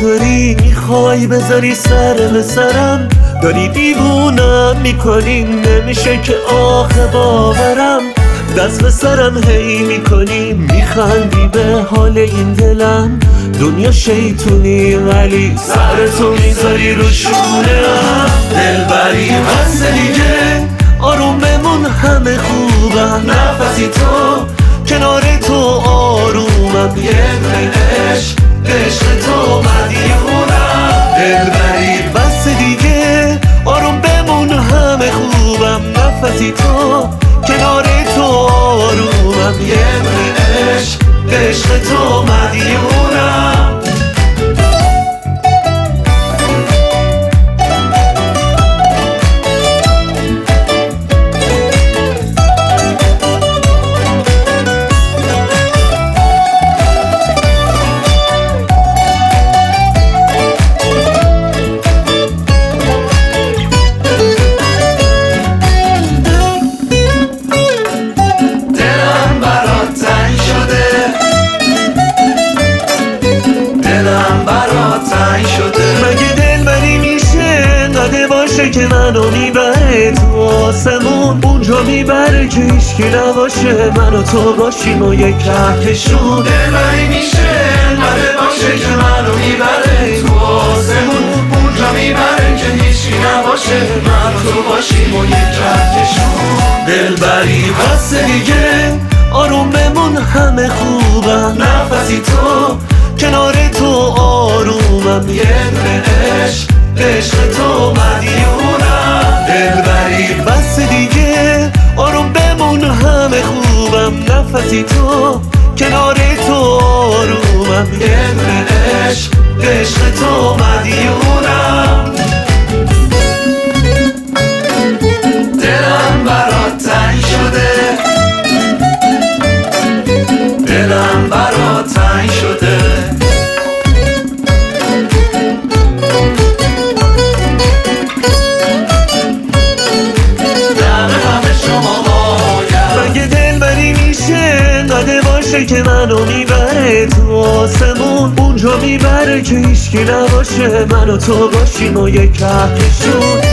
نداری، میخوای بذاری سر به سرم، داری دیوونم میکنی، نمیشه که آخه باورم. دست به سرم هی میکنی، میخندی به حال این دلم، دنیا شیطونی ولی سر تو میذاری رو شونه‌ام. دلبری بس دیگه، آروم بمون همه خوبم، نفسی تو کنار تو آرومم، یه دونه عشق تو مدیونم. دلبری بس دیگه، آروم بمون همه خوبم، نفسی تو کنار تو آرومم، یه دونه عشق تو مدیونم. مگه دلبری میشه انقدر باشه که منو میبره تو آسمون، اونجا میبره که هیچکی نباشه، من و تو باشیم و یک کهکشون. دلبری میشه انقدر باشه که منو میبره تو آسمون، اونجا میبره که هیچکی نباشه، من و تو باشیم و یک کهکشون. دلبری بس دیگه، آروم بمون همه خوبم، نفسی تو کنار تو آرومم، یه دونه عشق تو مدیونم. دلبری بس دیگه، آروم بمون همه خوبم، نفسی تو کنار تو آرومم، یه دونه عشق تو مدیونم. دلم برات تنگ شده، دلم برات تنگ شده. مگه دلبری میشه انقدر باشه که منو میبره تو آسمون، اونجا میبره که هیچکی نباشه، من و تو باشیم و یک کهکشون.